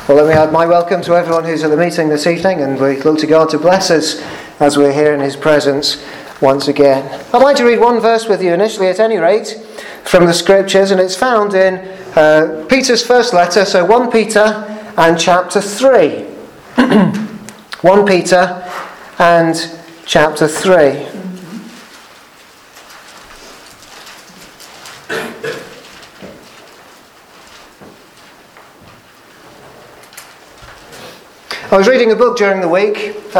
Well, let me add my welcome to everyone who's at the meeting this evening, and we look to God to bless us as we're here in His presence once again. I'd like to read one verse with you initially, at any rate, from the Scriptures, and it's found in Peter's first letter, so 1 Peter and chapter 3. 1 Peter and chapter 3. I was reading a book during the week.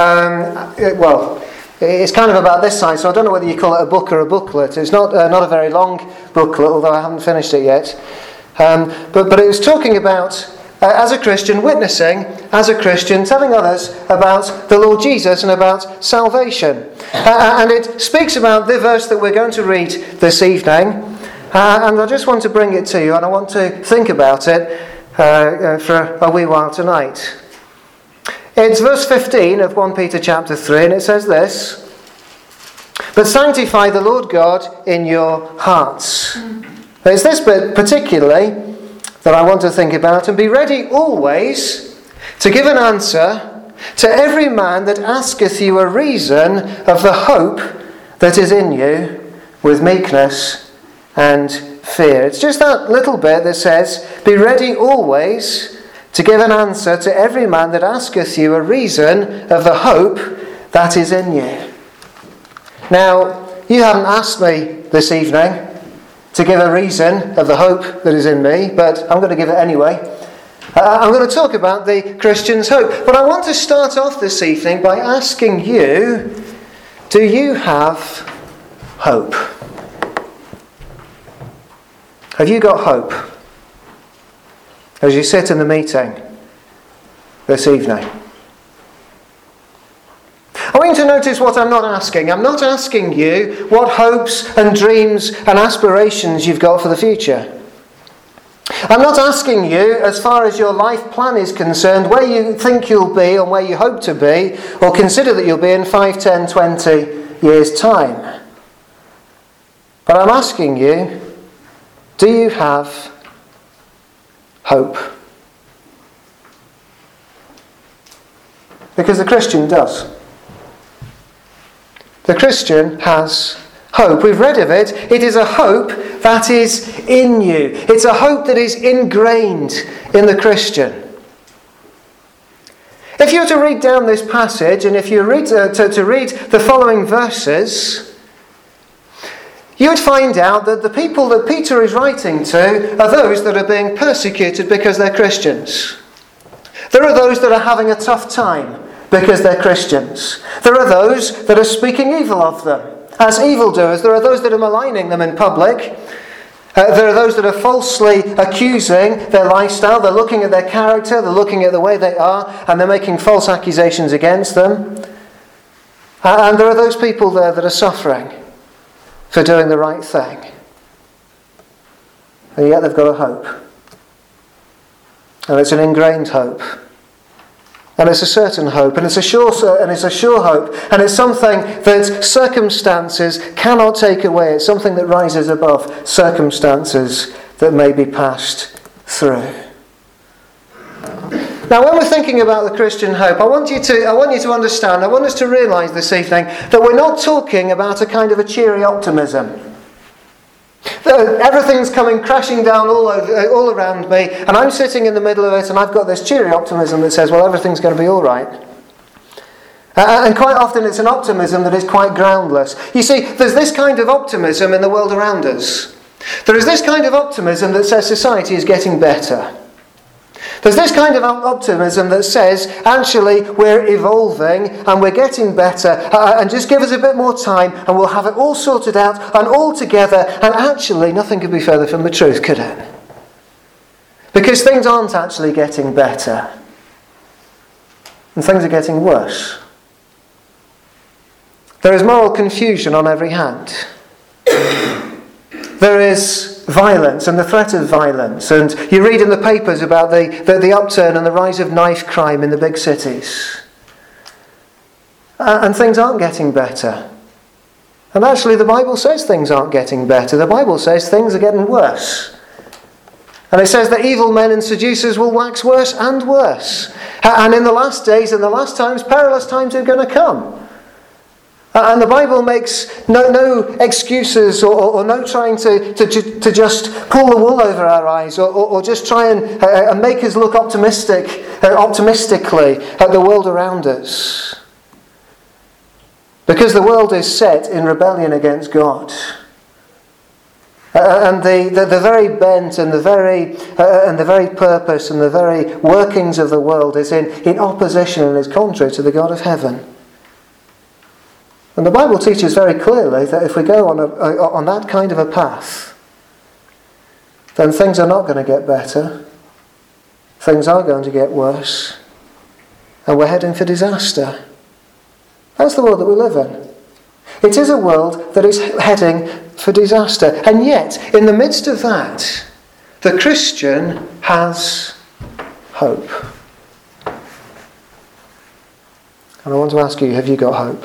It's kind of about this size, so I don't know whether you call it a book or a booklet. It's not a very long booklet, although I haven't finished it yet. But it was talking about, as a Christian, witnessing, as a Christian, telling others about the Lord Jesus and about salvation. And it speaks about the verse that we're going to read this evening. And I just want to bring it to you, and I want to think about it for a wee while tonight. It's verse 15 of 1 Peter chapter 3, and it says this: "But sanctify the Lord God in your hearts." It's this bit particularly that I want to think about. "And be ready always to give an answer to every man that asketh you a reason of the hope that is in you with meekness and fear." It's just that little bit that says, "Be ready always to give an answer to every man that asketh you a reason of the hope that is in you." Now, you haven't asked me this evening to give a reason of the hope that is in me, but I'm going to give it anyway. I'm going to talk about the Christian's hope. But I want to start off this evening by asking you, do you have hope? Have you got hope as you sit in the meeting this evening? I want you to notice what I'm not asking. I'm not asking you what hopes and dreams and aspirations you've got for the future. I'm not asking you, as far as your life plan is concerned, where you think you'll be or where you hope to be or consider that you'll be in 5, 10, 20 years' time. But I'm asking you, do you have hope? Because the Christian does. The Christian has hope. We've read of it. It is a hope that is in you. It's a hope that is ingrained in the Christian. If you were to read down this passage, and if you read to read the following verses, you would find out that the people that Peter is writing to are those that are being persecuted because they're Christians. There are those that are having a tough time because they're Christians. There are those that are speaking evil of them as evildoers. There are those that are maligning them in public. There are those that are falsely accusing their lifestyle. They're looking at their character, they're looking at the way they are, and they're making false accusations against them. And there are those people there that are suffering for doing the right thing. And yet they've got a hope. And it's an ingrained hope. And it's a certain hope. And it's a sure hope. And it's something that circumstances cannot take away. It's something that rises above circumstances that may be passed through. Now, when we're thinking about the Christian hope, I want you to understand, I want us to realise this evening that we're not talking about a kind of a cheery optimism. Everything's coming crashing down all around me, and I'm sitting in the middle of it, and I've got this cheery optimism that says, well, everything's going to be all right. And quite often it's an optimism that is quite groundless. You see, there's this kind of optimism in the world around us. There is this kind of optimism that says society is getting better. There's this kind of optimism that says, actually, we're evolving and we're getting better, and just give us a bit more time and we'll have it all sorted out and all together, and actually nothing could be further from the truth, could it? Because things aren't actually getting better, and things are getting worse. There is moral confusion on every hand. There is violence and the threat of violence. And you read in the papers about the upturn and the rise of knife crime in the big cities. And things aren't getting better. And actually the Bible says things aren't getting better. The Bible says things are getting worse. And it says that evil men and seducers will wax worse and worse. And in the last days and the last times, perilous times are going to come. And the Bible makes no excuses or no trying to just pull the wool over our eyes or just try and make us look optimistically at the world around us. Because the world is set in rebellion against God. And the very bent and the very purpose and the very workings of the world is in opposition and is contrary to the God of heaven. And the Bible teaches very clearly that if we go on that kind of a path, then things are not going to get better. Things are going to get worse. And we're heading for disaster. That's the world that we live in. It is a world that is heading for disaster. And yet, in the midst of that, the Christian has hope. And I want to ask you, have you got hope?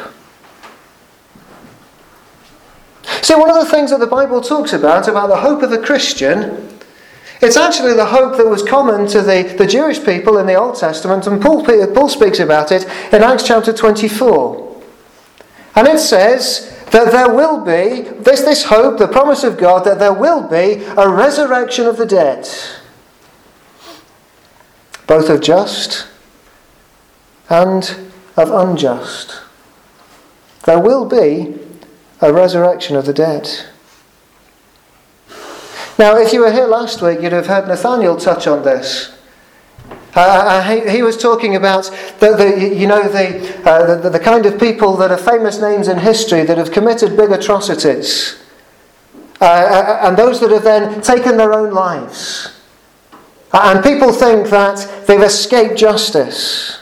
See, one of the things that the Bible talks about the hope of the Christian, it's actually the hope that was common to the Jewish people in the Old Testament, and Paul speaks about it in Acts chapter 24. And it says that there will be, this hope, the promise of God, that there will be a resurrection of the dead, both of just and of unjust. There will be a resurrection of the dead. Now, if you were here last week, you'd have heard Nathaniel touch on this. He was talking about the kind of people that are famous names in history that have committed big atrocities, and those that have then taken their own lives. And people think that they've escaped justice.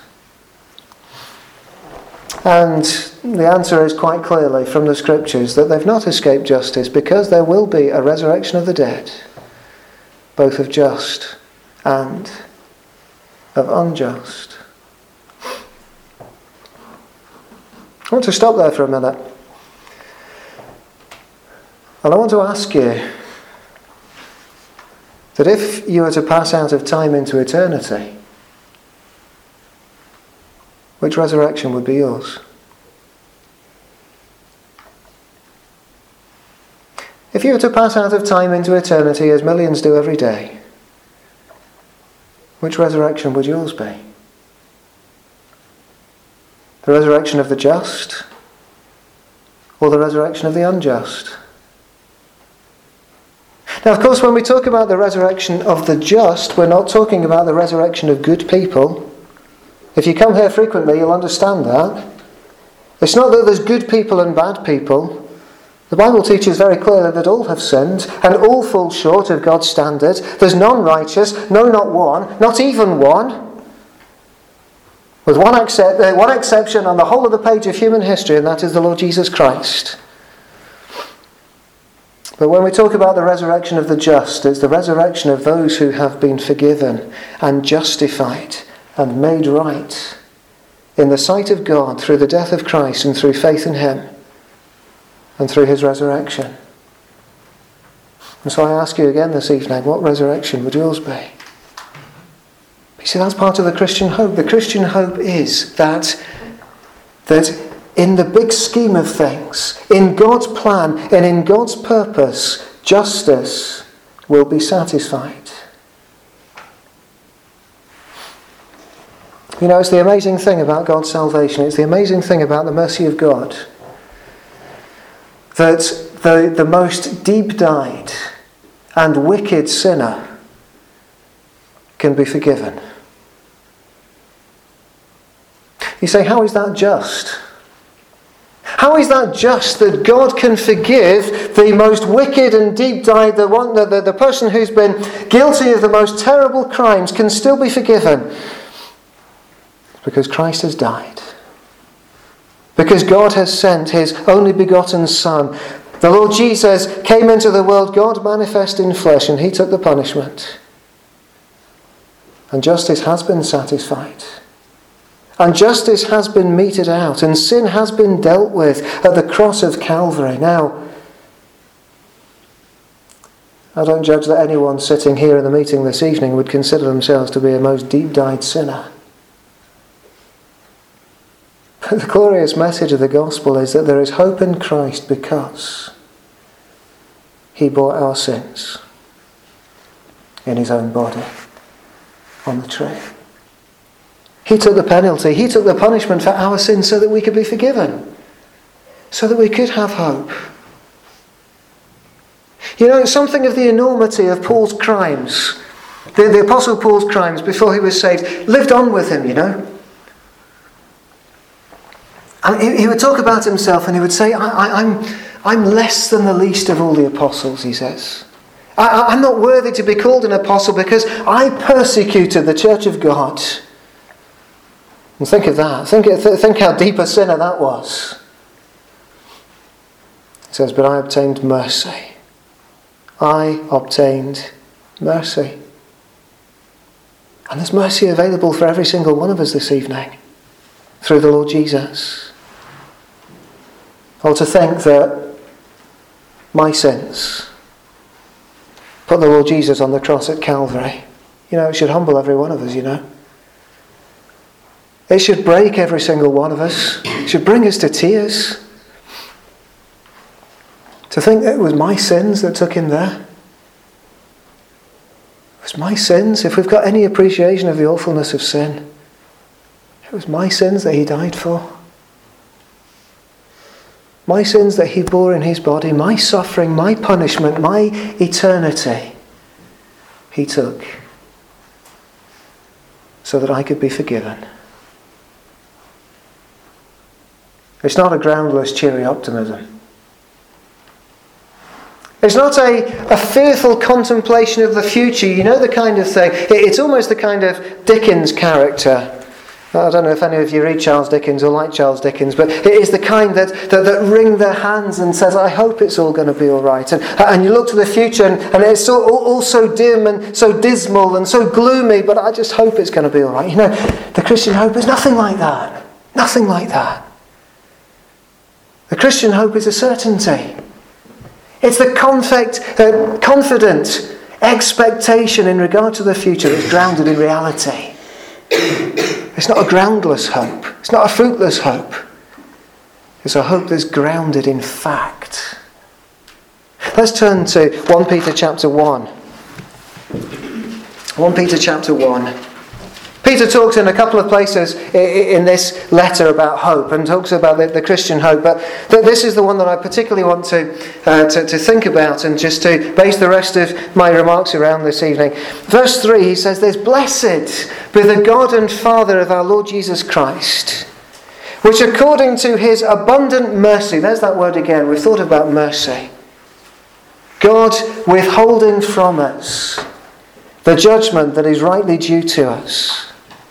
And the answer is quite clearly from the Scriptures that they've not escaped justice, because there will be a resurrection of the dead, both of just and of unjust. I want to stop there for a minute. And I want to ask you that if you were to pass out of time into eternity, which resurrection would be yours? If you were to pass out of time into eternity, as millions do every day, which resurrection would yours be? The resurrection of the just, or the resurrection of the unjust? Now, of course, when we talk about the resurrection of the just, we're not talking about the resurrection of good people. If you come here frequently, you'll understand that. It's not that there's good people and bad people. The Bible teaches very clearly that all have sinned and all fall short of God's standard. There's none righteous, no, not one, not even one. With one exception on the whole of the page of human history, and that is the Lord Jesus Christ. But when we talk about the resurrection of the just, it's the resurrection of those who have been forgiven and justified and made right in the sight of God through the death of Christ and through faith in Him and through His resurrection. And so I ask you again this evening, what resurrection would yours be? You see, that's part of the Christian hope. The Christian hope is that in the big scheme of things, in God's plan and in God's purpose, justice will be satisfied. You know, it's the amazing thing about God's salvation. It's the amazing thing about the mercy of God, that the most deep-dyed and wicked sinner can be forgiven. You say, how is that just? How is that just that God can forgive the most wicked and deep-dyed, the person who's been guilty of the most terrible crimes can still be forgiven? Because Christ has died. Because God has sent His only begotten Son. The Lord Jesus came into the world, God manifest in flesh, and He took the punishment. And justice has been satisfied. And justice has been meted out, and sin has been dealt with at the cross of Calvary. Now, I don't judge that anyone sitting here in the meeting this evening would consider themselves to be a most deep-dyed sinner. But the glorious message of the gospel is that there is hope in Christ because he bore our sins in his own body on the tree. He took the penalty, he took the punishment for our sins so that we could be forgiven, so that we could have hope. You know, something of the enormity of Paul's crimes, the Apostle Paul's crimes before he was saved, lived on with him, you know. And he would talk about himself and he would say, I'm less than the least of all the apostles, he says. I'm not worthy to be called an apostle because I persecuted the church of God. And think of that. Think how deep a sinner that was. He says, but I obtained mercy. I obtained mercy. And there's mercy available for every single one of us this evening through the Lord Jesus. Or to think that my sins put the Lord Jesus on the cross at Calvary. You know, it should humble every one of us, you know. It should break every single one of us. It should bring us to tears. To think that it was my sins that took him there. It was my sins. If we've got any appreciation of the awfulness of sin, it was my sins that he died for. My sins that he bore in his body, my suffering, my punishment, my eternity, he took so that I could be forgiven. It's not a groundless, cheery optimism. It's not a fearful contemplation of the future, you know, the kind of thing. It's almost the kind of Dickens character. I don't know if any of you read Charles Dickens or like Charles Dickens, but it is the kind that wring their hands and says, I hope it's all going to be all right. And you look to the future and it's all so dim and so dismal and so gloomy, but I just hope it's going to be all right. You know, the Christian hope is nothing like that. Nothing like that. The Christian hope is a certainty. It's the confident expectation in regard to the future that's grounded in reality. It's not a groundless hope. It's not a fruitless hope. It's a hope that's grounded in fact. Let's turn to 1 Peter chapter 1. 1 Peter chapter 1. Peter talks in a couple of places in this letter about hope and talks about the Christian hope, but this is the one that I particularly want to think about and just to base the rest of my remarks around this evening. Verse 3, he says, "There's blessed be the God and Father of our Lord Jesus Christ, which according to his abundant mercy," there's that word again, we've thought about mercy, God withholding from us the judgment that is rightly due to us,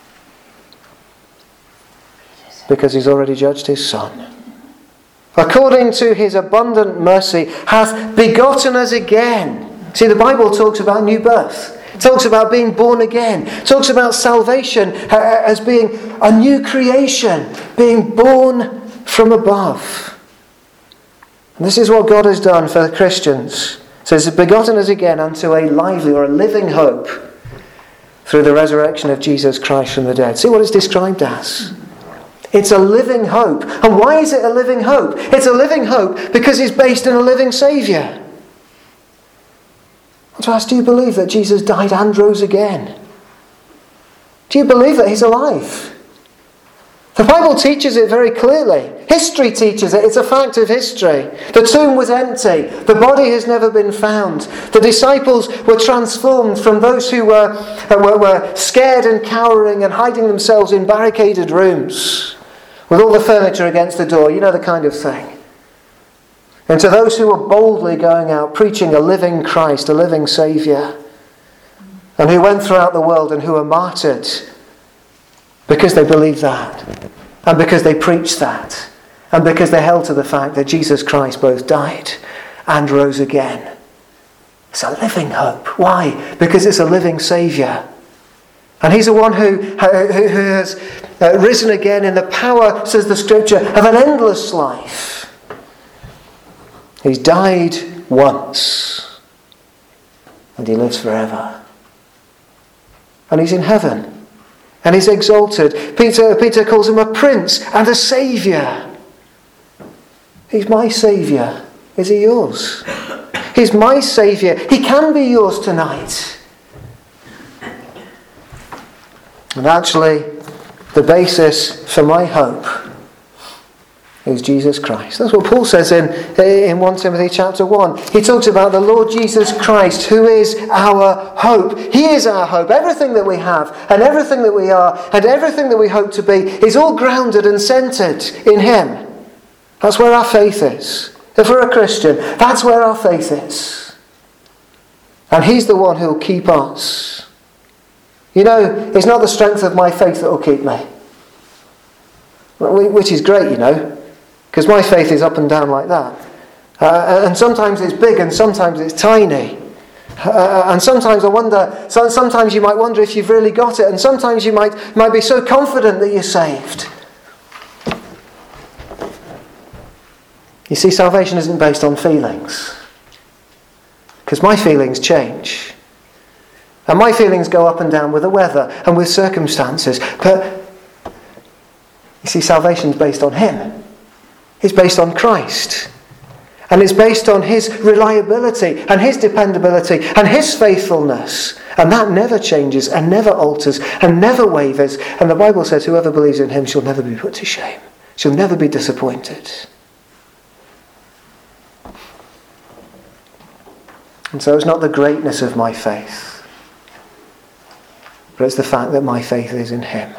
because he's already judged his Son. According to his abundant mercy hath begotten us again. See, the Bible talks about new birth. It talks about being born again. It talks about salvation as being a new creation, being born from above. And this is what God has done for the Christians. It says, begotten us again unto a lively or a living hope through the resurrection of Jesus Christ from the dead. See what it's described as? It's a living hope. And why is it a living hope? It's a living hope because it's based on a living Saviour. I want to ask, do you believe that Jesus died and rose again? Do you believe that he's alive? The Bible teaches it very clearly. History teaches it. It's a fact of history. The tomb was empty. The body has never been found. The disciples were transformed from those who were scared and cowering and hiding themselves in barricaded rooms with all the furniture against the door, you know, the kind of thing. And to those who were boldly going out preaching a living Christ, a living Saviour, and who went throughout the world and who were martyred because they believed that, and because they preached that, and because they held to the fact that Jesus Christ both died and rose again. It's a living hope. Why? Because it's a living Saviour. And he's the one who has risen again in the power, says the Scripture, of an endless life. He's died once. and he lives forever. And he's in heaven. And he's exalted. Peter calls him a prince and a saviour. He's my saviour. Is he yours? He's my saviour. He can be yours tonight. And actually, the basis for my hope is Jesus Christ. That's what Paul says in 1 Timothy chapter 1. He talks about the Lord Jesus Christ, who is our hope. He is our hope. Everything that we have, and everything that we are, and everything that we hope to be is all grounded and centred in Him. That's where our faith is. If we're a Christian, that's where our faith is. And He's the one who will keep us. You know, it's not the strength of my faith that will keep me. Which is great, you know. Because my faith is up and down like that. And sometimes it's big and sometimes it's tiny. And sometimes I wonder, sometimes you might wonder if you've really got it. And sometimes you might be so confident that you're saved. You see, salvation isn't based on feelings. Because my feelings change. And my feelings go up and down with the weather and with circumstances. But you see, salvation's based on Him. It's based on Christ. And it's based on His reliability and His dependability and His faithfulness. And that never changes and never alters and never wavers. And the Bible says whoever believes in Him shall never be put to shame. Shall never be disappointed. And so it's not the greatness of my faith, but it's the fact that my faith is in Him.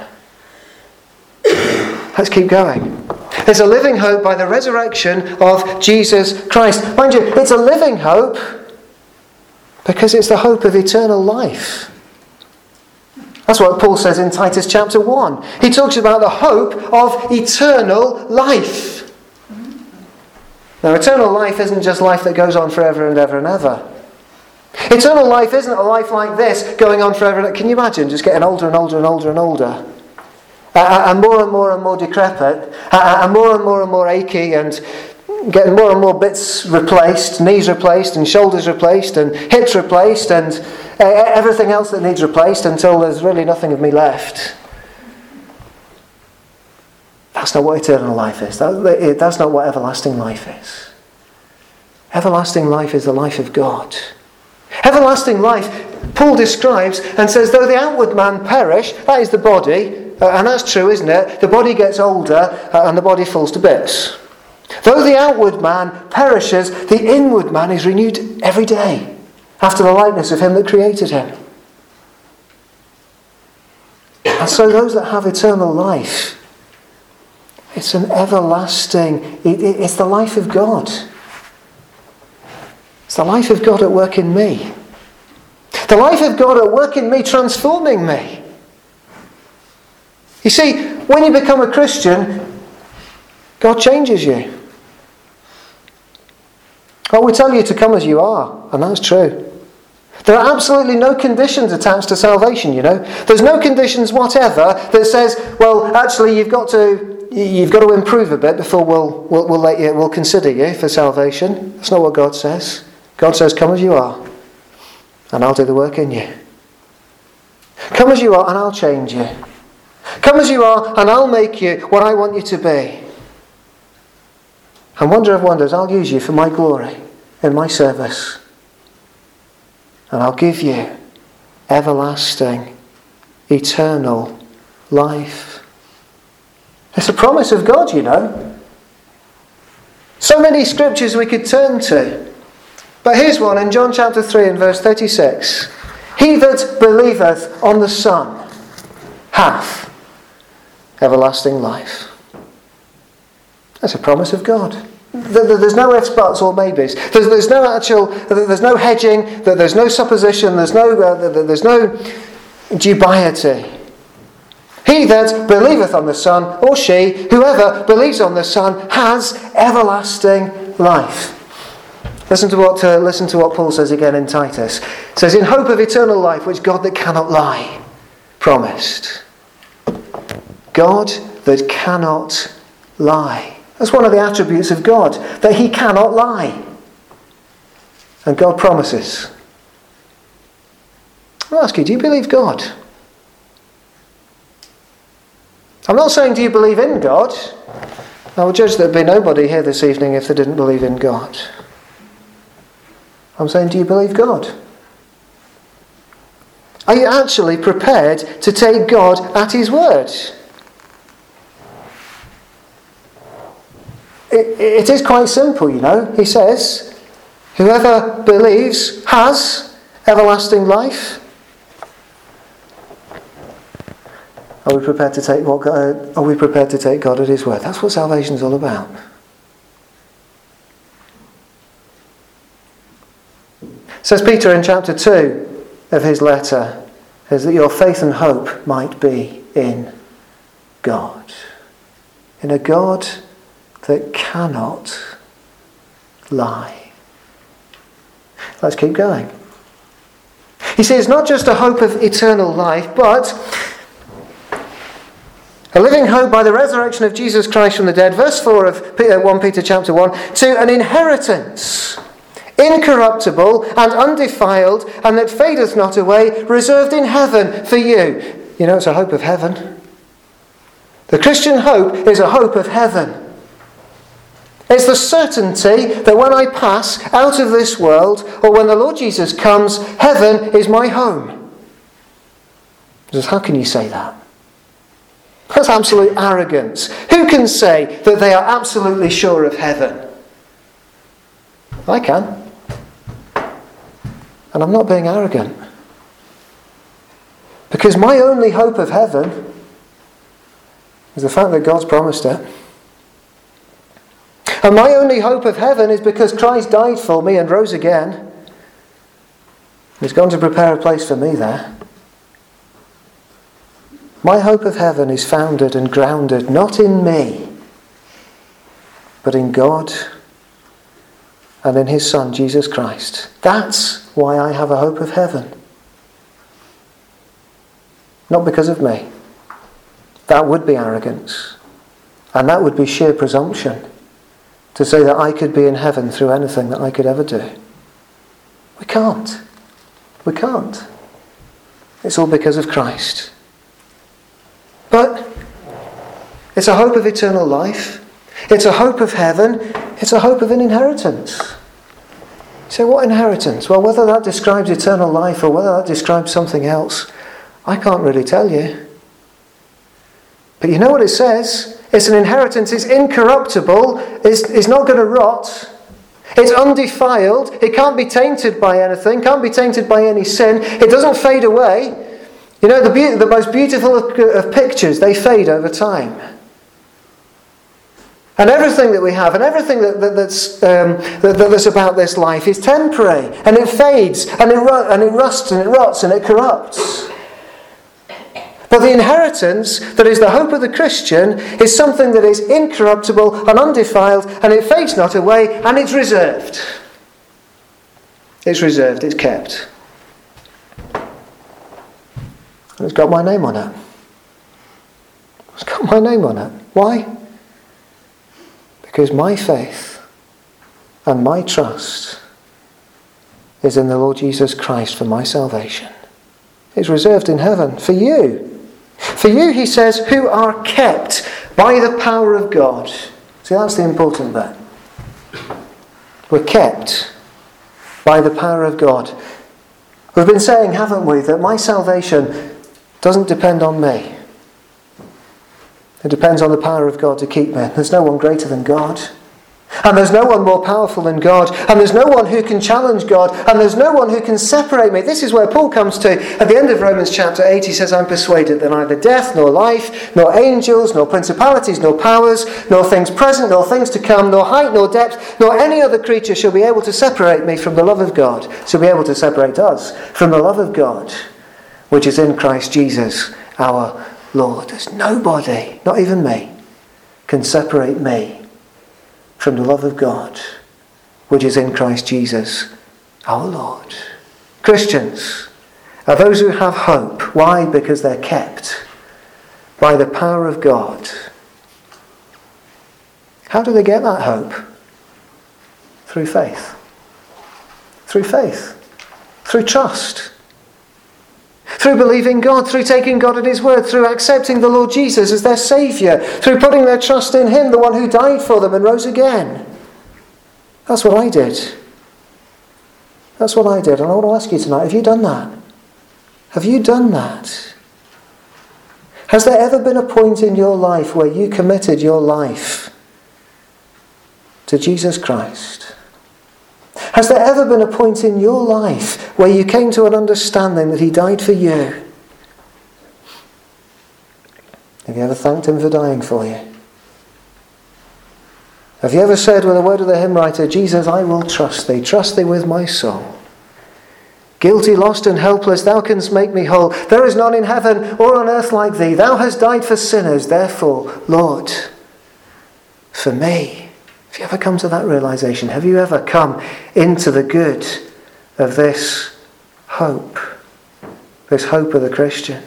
Let's keep going. There's a living hope by the resurrection of Jesus Christ. Mind you, it's a living hope because it's the hope of eternal life. That's what Paul says in Titus chapter 1. He talks about the hope of eternal life. Now, eternal life isn't just life that goes on forever and ever and ever. Eternal life isn't a life like this going on forever. Can you imagine just getting older and older and older and older? And more decrepit, and more achy, and getting more and more bits replaced, knees replaced, and shoulders replaced, and hips replaced, and everything else that needs replaced until there's really nothing of me left. That's not what eternal life is. That's not what everlasting life is. Everlasting life is the life of God. Everlasting life, Paul describes and says, though the outward man perish, that is the body, and that's true, isn't it? The body gets older and the body falls to bits. Though the outward man perishes, the inward man is renewed every day after the likeness of Him that created him. And so those that have eternal life, it's an everlasting, it's the life of God. It's the life of God at work in me. The life of God at work in me, transforming me. You see, when you become a Christian, God changes you. Oh, we tell you to come as you are, and that's true. There are absolutely no conditions attached to salvation, you know. There's no conditions whatever that says, well, actually you've got to improve a bit before we'll consider you for salvation. That's not what God says. God says, come as you are, and I'll do the work in you. Come as you are, and I'll change you. Come as you are, and I'll make you what I want you to be. And wonder of wonders, I'll use you for my glory in my service. And I'll give you everlasting, eternal life. It's a promise of God, you know. So many scriptures we could turn to. But here's one in John chapter 3 and verse 36. He that believeth on the Son hath everlasting life. That's a promise of God. There's no ifs, buts, or maybes. There's no hedging. There's no supposition. There's no dubiety. He that believeth on the Son, or she, whoever believes on the Son, has everlasting life. Listen to what Paul says again in Titus. It says, in hope of eternal life, which God that cannot lie promised. God that cannot lie. That's one of the attributes of God, that He cannot lie. And God promises I'll ask you, do you believe God? I'm not saying do you believe in God. I would judge there'd be nobody here this evening if they didn't believe in God. I'm saying, do you believe God? Are you actually prepared to take God at his word? It is quite simple, you know. He says, whoever believes has everlasting life. Are we prepared to take God at his word? That's what salvation is all about. Says Peter in chapter 2 of his letter, is that your faith and hope might be in God. In a God that cannot lie. Let's keep going. He says, not just a hope of eternal life, but a living hope by the resurrection of Jesus Christ from the dead. Verse 4 of 1 Peter chapter 1. To an inheritance, incorruptible and undefiled, and that fadeth not away, reserved in heaven for you. You know, it's a hope of heaven. The Christian hope is a hope of heaven. It's the certainty that when I pass out of this world, or when the Lord Jesus comes, heaven is my home. He says, how can you say that? That's absolute arrogance. Who can say that they are absolutely sure of heaven? I can. And I'm not being arrogant. Because my only hope of heaven is the fact that God's promised it. And my only hope of heaven is because Christ died for me and rose again. He's gone to prepare a place for me there. My hope of heaven is founded and grounded not in me, but in God and in his Son, Jesus Christ. That's why I have a hope of heaven. Not because of me. That would be arrogance. And that would be sheer presumption to say that I could be in heaven through anything that I could ever do. We can't. We can't. It's all because of Christ. But it's a hope of eternal life. It's a hope of heaven. It's a hope of an inheritance. So what inheritance? Well, whether that describes eternal life or whether that describes something else, I can't really tell you. But you know what it says? It's an inheritance. It's incorruptible. It's not going to rot. It's undefiled. It can't be tainted by anything. Can't be tainted by any sin. It doesn't fade away. You know, the most beautiful of pictures, they fade over time. And everything that we have, and everything that's about this life is temporary, and it fades, and it rusts, and it rots, and it corrupts. But the inheritance that is the hope of the Christian is something that is incorruptible and undefiled, and it fades not away, and it's reserved. It's reserved, it's kept. And it's got my name on it. It's got my name on it. Why? Because my faith and my trust is in the Lord Jesus Christ for my salvation. It's reserved in heaven for you. For you, he says, who are kept by the power of God. See, that's the important bit. We're kept by the power of God. We've been saying, haven't we, that my salvation doesn't depend on me. It depends on the power of God to keep me. There's no one greater than God. And there's no one more powerful than God. And there's no one who can challenge God. And there's no one who can separate me. This is where Paul comes to. At the end of Romans chapter 8, he says, I'm persuaded that neither death, nor life, nor angels, nor principalities, nor powers, nor things present, nor things to come, nor height, nor depth, nor any other creature shall be able to separate me from the love of God. Shall be able to separate us from the love of God, which is in Christ Jesus our Lord. There's nobody, not even me, can separate me from the love of God, which is in Christ Jesus our Lord. Christians are those who have hope. Why? Because they're kept by the power of God. How do they get that hope? Through faith. Through faith. Through trust. through believing God, through taking God at His word, through accepting the Lord Jesus as their Saviour, through putting their trust in Him, the one who died for them and rose again. That's what I did. That's what I did. And I want to ask you tonight, have you done that? Have you done that? Has there ever been a point in your life where you committed your life to Jesus Christ? Has there ever been a point in your life where you came to an understanding that He died for you? Have you ever thanked Him for dying for you? Have you ever said with a word of the hymn writer, Jesus, I will trust Thee with my soul. Guilty, lost and helpless, Thou canst make me whole. There is none in heaven or on earth like Thee. Thou hast died for sinners, therefore, Lord, for me. Have you ever come to that realization? Have you ever come into the good of this hope of the Christian?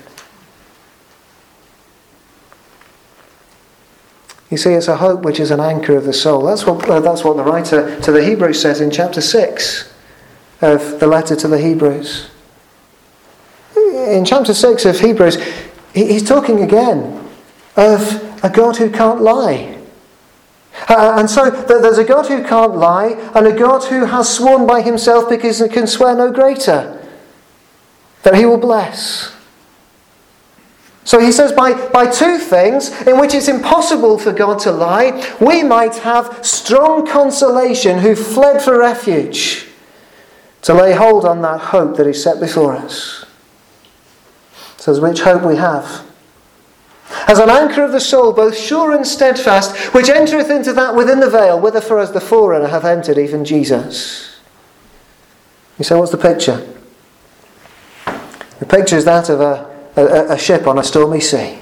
You see, it's a hope which is an anchor of the soul. That's what the writer to the Hebrews says in chapter 6 of the letter to the Hebrews. In chapter 6 of Hebrews, he's talking again of a God who can't lie. And so there's a God who can't lie, and a God who has sworn by Himself because He can swear no greater, that He will bless. So he says by two things in which it's impossible for God to lie, we might have strong consolation who fled for refuge to lay hold on that hope that is set before us. So which hope we have? As an anchor of the soul, both sure and steadfast, which entereth into that within the veil, whither for us the forerunner hath entered, even Jesus. You say, what's the picture? The picture is that of a ship on a stormy sea.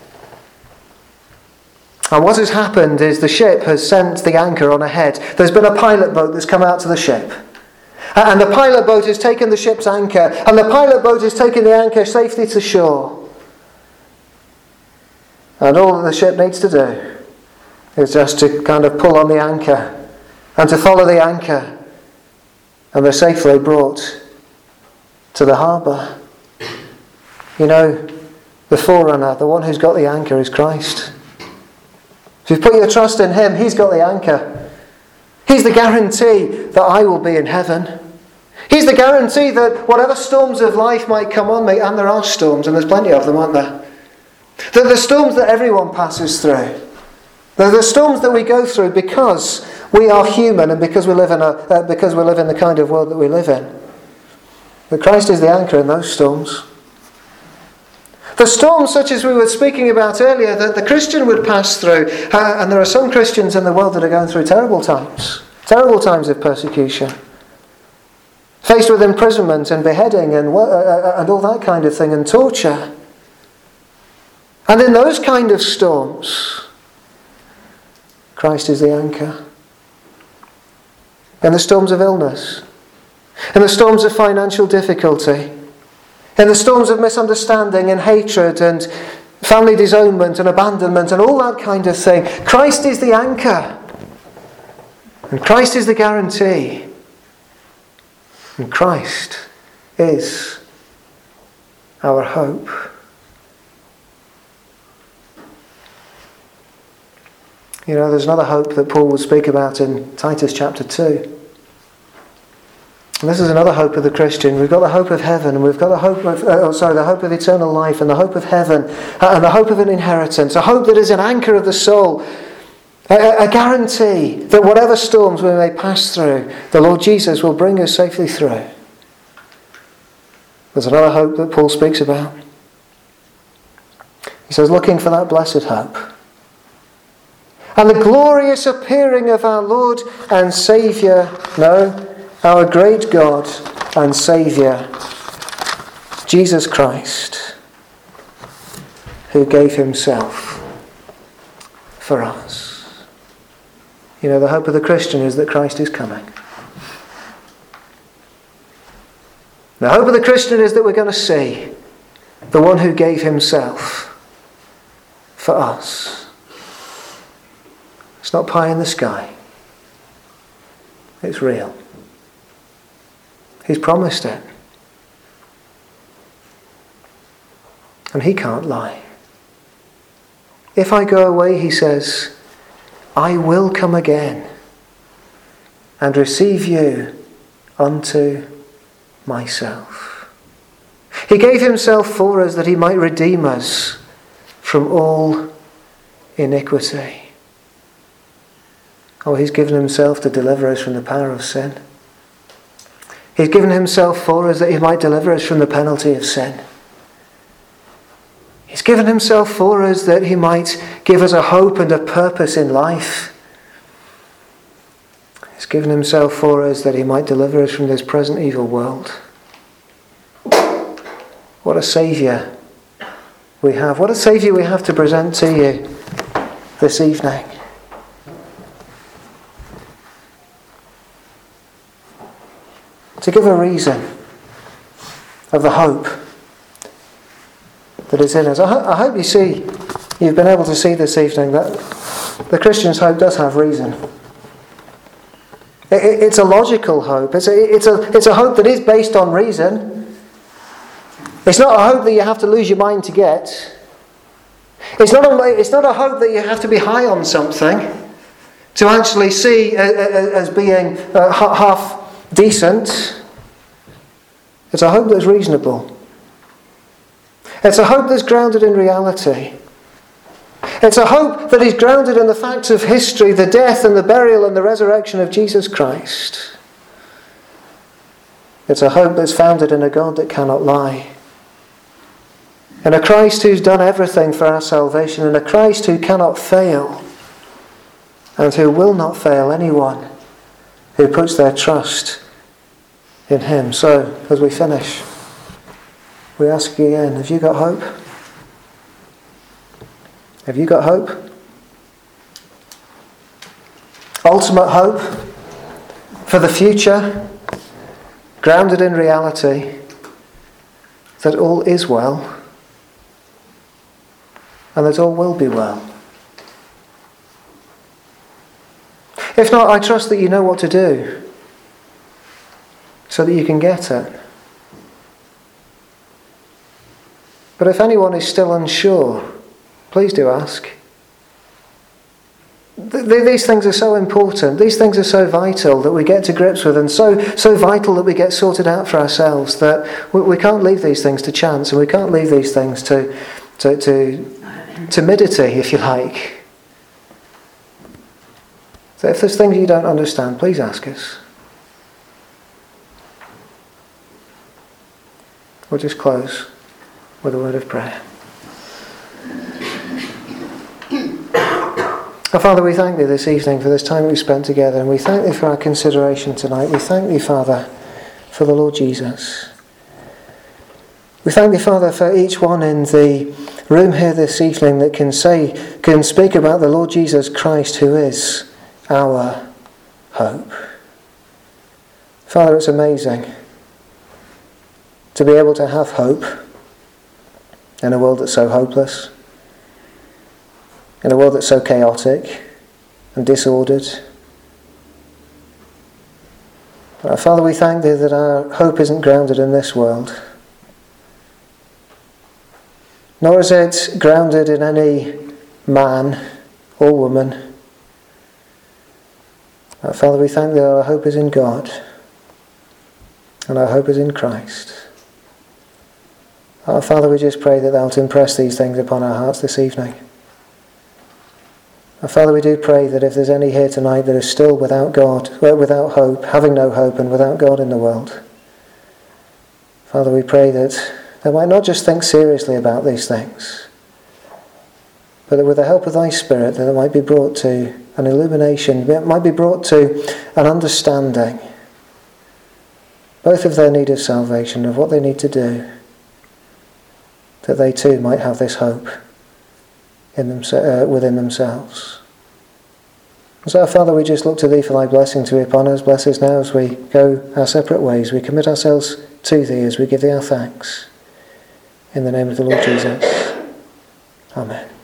And what has happened is the ship has sent the anchor on ahead. There's been a pilot boat that's come out to the ship. And the pilot boat has taken the ship's anchor. And the pilot boat has taken the anchor safely to shore. And all that the ship needs to do is just to kind of pull on the anchor and to follow the anchor. And they're safely brought to the harbour. You know, the forerunner, the one who's got the anchor, is Christ. If you put your trust in Him, He's got the anchor. He's the guarantee that I will be in heaven. He's the guarantee that whatever storms of life might come on me, and there are storms, and there's plenty of them, aren't there? The storms that everyone passes through. The storms that we go through because we are human and because we live in the kind of world that we live in. But Christ is the anchor in those storms. The storms such as we were speaking about earlier that the Christian would pass through, and there are some Christians in the world that are going through terrible times of persecution, faced with imprisonment and beheading and all that kind of thing, and torture. And in those kind of storms, Christ is the anchor. In the storms of illness, in the storms of financial difficulty, in the storms of misunderstanding and hatred and family disownment and abandonment and all that kind of thing, Christ is the anchor. And Christ is the guarantee. And Christ is our hope. You know, there's another hope that Paul will speak about in Titus chapter 2. And this is another hope of the Christian. We've got the hope of heaven, and we've got the hope of eternal life, and the hope of heaven, and the hope of an inheritance. A hope that is an anchor of the soul. A guarantee that whatever storms we may pass through, the Lord Jesus will bring us safely through. There's another hope that Paul speaks about. He says, looking for that blessed hope. And the glorious appearing of our Lord and Saviour, our great God and Saviour, Jesus Christ, who gave Himself for us. You know, the hope of the Christian is that Christ is coming. The hope of the Christian is that we're going to see the one who gave Himself for us. It's not pie in the sky. It's real. He's promised it. And he can't lie. If I go away, he says, I will come again and receive you unto myself. He gave himself for us that he might redeem us from all iniquity. Oh, he's given himself to deliver us from the power of sin. He's given himself for us that he might deliver us from the penalty of sin. He's given himself for us that he might give us a hope and a purpose in life. He's given himself for us that he might deliver us from this present evil world. What a Saviour we have. What a Saviour we have to present to you this evening. To give a reason of the hope that is in us. I hope you've been able to see this evening that the Christian's hope does have reason. It's a logical hope. It's a hope that is based on reason. It's not a hope that you have to lose your mind to get. It's not a hope that you have to be high on something to actually see as being half decent. It's a hope that's reasonable. It's a hope that's grounded in reality. It's a hope that is grounded in the facts of history, the death and the burial and the resurrection of Jesus Christ. It's a hope that's founded in a God that cannot lie. In a Christ who's done everything for our salvation, in a Christ who cannot fail and who will not fail anyone who puts their trust in him. So, as we finish, we ask you again, have you got hope? Have you got hope? Ultimate hope for the future, grounded in reality, that all is well and that all will be well. If not, I trust that you know what to do so that you can get it. But if anyone is still unsure, please do ask. These things are so important. These things are so vital that we get to grips with, and so vital that we get sorted out for ourselves, that we can't leave these things to chance, and we can't leave these things to timidity, if you like. So if there's things you don't understand, please ask us. We'll just close with a word of prayer. Our Father, we thank Thee this evening for this time we've spent together, and we thank Thee for our consideration tonight. We thank Thee, Father, for the Lord Jesus. We thank Thee, Father, for each one in the room here this evening that can speak about the Lord Jesus Christ, who is our hope. Father, it's amazing to be able to have hope in a world that's so hopeless, in a world that's so chaotic and disordered. Father, we thank Thee that our hope isn't grounded in this world, nor is it grounded in any man or woman. Father, we thank Thee that our hope is in God, and our hope is in Christ. Father, we just pray that Thou'lt impress these things upon our hearts this evening. Father, we do pray that if there's any here tonight that is still without God, without hope, having no hope, and without God in the world, Father, we pray that they might not just think seriously about these things, but that with the help of Thy Spirit, that it might be brought to an illumination, it might be brought to an understanding, both of their need of salvation, of what they need to do, that they too might have this hope within themselves. And so, Father, we just look to Thee for Thy blessing to be upon us. Bless us now as we go our separate ways. We commit ourselves to Thee as we give Thee our thanks. In the name of the Lord Jesus. Amen.